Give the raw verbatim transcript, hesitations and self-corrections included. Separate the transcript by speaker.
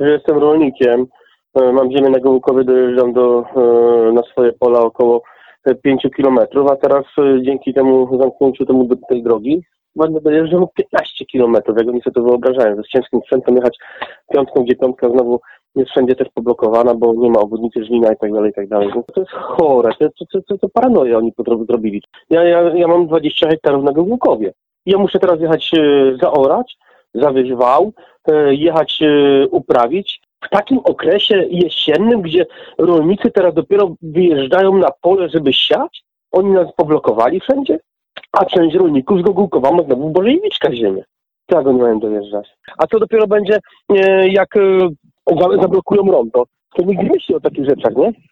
Speaker 1: że jestem rolnikiem, mam ziemię na Gomułkowie, dojeżdżam do, na swoje pola około pięciu kilometrów, a teraz dzięki temu zamknięciu temu do tej drogi będę dojeżdżał piętnaście kilometrów, jak oni sobie to wyobrażają, ze ciężkim sprzętem jechać piątką, gdzie piątka znowu jest wszędzie też poblokowana, bo nie ma obwodnicy Żnina i tak dalej, i tak dalej. No to jest chore, to, to, to, to paranoja oni zrobili. Ja, ja, ja mam dwadzieścia hektarów na Gomułkowie. Ja muszę teraz jechać e, zaorać, zawieźć wał, e, jechać e, uprawić. W takim okresie jesiennym, gdzie rolnicy teraz dopiero wyjeżdżają na pole, żeby siać, oni nas poblokowali wszędzie, a część rolników z Gomułkowa ma znowu Bożejewiczka ziemię. Tak oni mają dojeżdżać. A co dopiero będzie, e, jak e, zablokują rondo, to nikt nie myśli o takich rzeczach, nie?